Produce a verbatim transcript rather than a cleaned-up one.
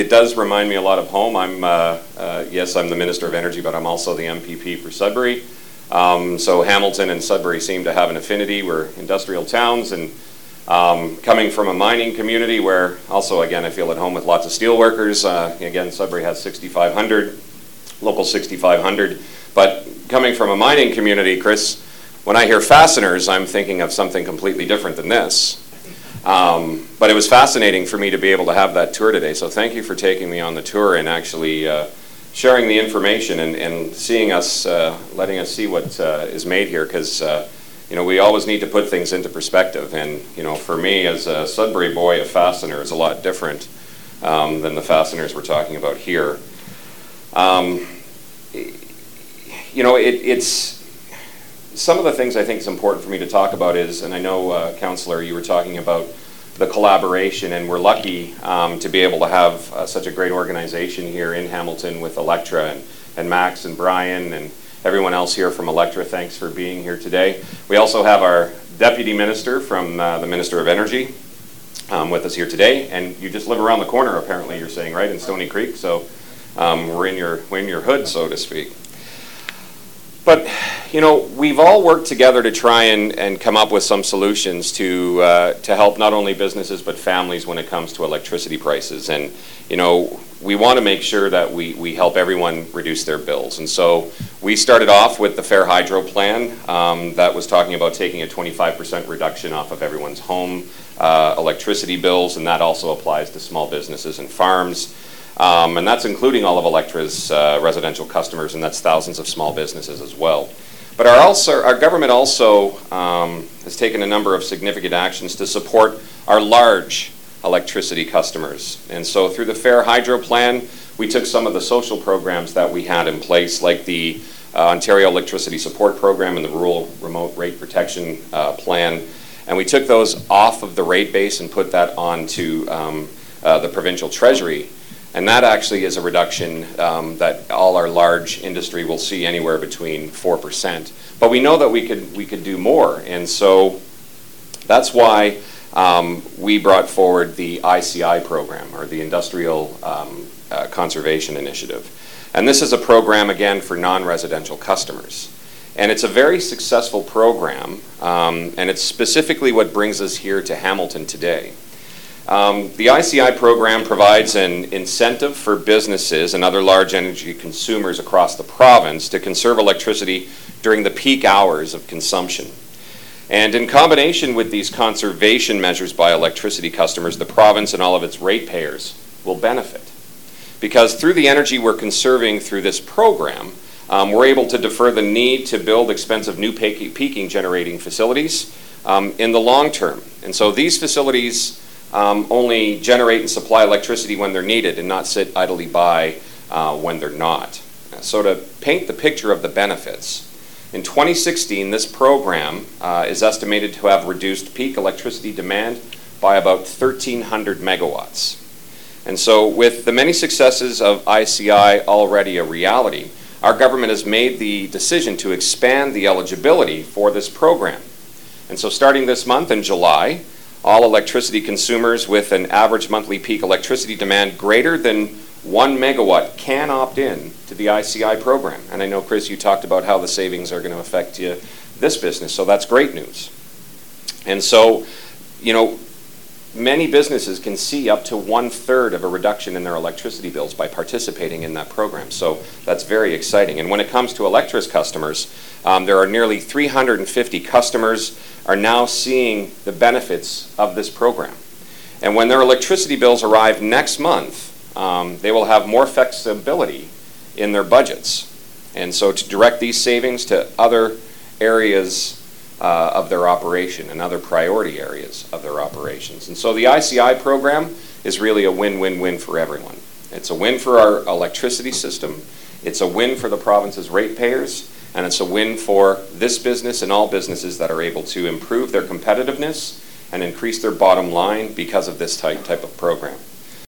It does remind me a lot of home. I'm, uh, uh, yes, I'm the Minister of Energy, but I'm also the M P P for Sudbury. Um, so Hamilton and Sudbury seem to have an affinity. We're industrial towns, and um, coming from a mining community where also, again, I feel at home with lots of steel workers. Uh, again, Sudbury has sixty-five hundred, local sixty-five hundred. But coming from a mining community, Chris, when I hear fasteners, I'm thinking of something completely different than this. Um, but it was fascinating for me to be able to have that tour today. So thank you for taking me on the tour and actually uh, sharing the information and, and seeing us, uh, letting us see what uh, is made here, because uh, you know, we always need to put things into perspective. And you know, for me as a Sudbury boy, a fastener is a lot different um, than the fasteners we're talking about here. Um, you know, it, it's some of the things I think is important for me to talk about is, and I know, uh, Councillor, you were talking about the collaboration, and we're lucky um, to be able to have uh, such a great organization here in Hamilton with Electra and, and Max and Brian and everyone else here from Electra. Thanks for being here today. We also have our Deputy Minister from uh, the Minister of Energy um, with us here today, and you just live around the corner, apparently, you're saying, right, in Stoney Creek, so um, we're in your, we're in your hood, so to speak. But, you know, we've all worked together to try and, and come up with some solutions to, uh, to help not only businesses but families when it comes to electricity prices. And, you know, we want to make sure that we, we help everyone reduce their bills. And so we started off with the Fair Hydro plan um, that was talking about taking a twenty-five percent reduction off of everyone's home uh, electricity bills, and that also applies to small businesses and farms. Um, and that's including all of Electra's uh, residential customers, and that's thousands of small businesses as well. But our, also, our government also um, has taken a number of significant actions to support our large electricity customers. And so through the Fair Hydro plan, we took some of the social programs that we had in place, like the uh, Ontario Electricity Support Program and the Rural Remote Rate Protection uh, Plan, and we took those off of the rate base and put that onto um, uh, the provincial treasury. And that actually is a reduction um, that all our large industry will see anywhere between four percent. But we know that we could, we could do more. And so that's why um, we brought forward the I C I program, or the Industrial um, uh, Conservation Initiative. And this is a program, again, for non-residential customers. And it's a very successful program, um, and it's specifically what brings us here to Hamilton today. Um, the I C I program provides an incentive for businesses and other large energy consumers across the province to conserve electricity during the peak hours of consumption. And in combination with these conservation measures by electricity customers, the province and all of its ratepayers will benefit. Because through the energy we're conserving through this program, um, we're able to defer the need to build expensive new peaking generating facilities um, in the long term. And so these facilities Um, only generate and supply electricity when they're needed and not sit idly by uh, when they're not. So to paint the picture of the benefits, in twenty sixteen this program uh, is estimated to have reduced peak electricity demand by about thirteen hundred megawatts. And so with the many successes of I C I already a reality, our government has made the decision to expand the eligibility for this program. And so starting this month in July, all electricity consumers with an average monthly peak electricity demand greater than one megawatt can opt in to the I C I program. And I know, Chris, you talked about how the savings are going to affect you, this business, so that's great news. And so, you know, many businesses can see up to one-third of a reduction in their electricity bills by participating in that program. So that's very exciting. And when it comes to Electra's customers, um, there are nearly three hundred fifty customers are now seeing the benefits of this program. And when their electricity bills arrive next month, um, they will have more flexibility in their budgets. And so to direct these savings to other areas uh, of their operation and other priority areas of their operations. And so the I C I program is really a win-win-win for everyone. It's a win for our electricity system, it's a win for the province's ratepayers, and it's a win for this business and all businesses that are able to improve their competitiveness and increase their bottom line because of this type, type of program.